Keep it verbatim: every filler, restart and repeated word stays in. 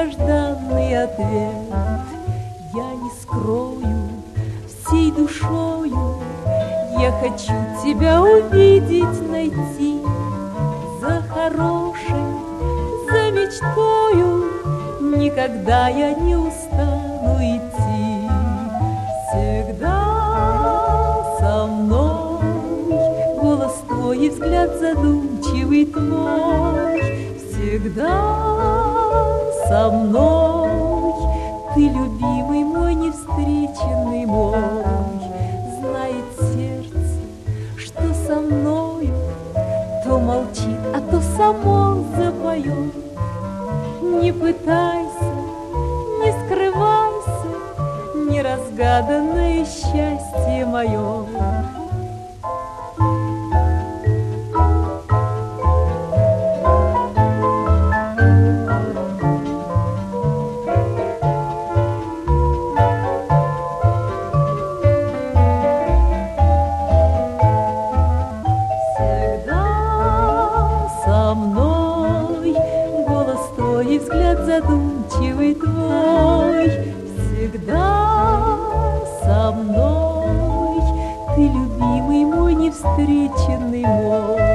долгожданный ответ. Я не скрою всей душою, я хочу тебя увидеть, найти. За хорошей, за мечтою никогда я не устану идти. Всегда со мной голос твой и взгляд задумчивый твой. Всегда со мной ты, любимый мой, невстреченный мой. Знает сердце, что со мною то молчит, а то само запоет. Не пытайся, не скрывайся, неразгаданное счастье мое. И взгляд задумчивый твой. Всегда со мной ты, любимый мой, невстреченный мой.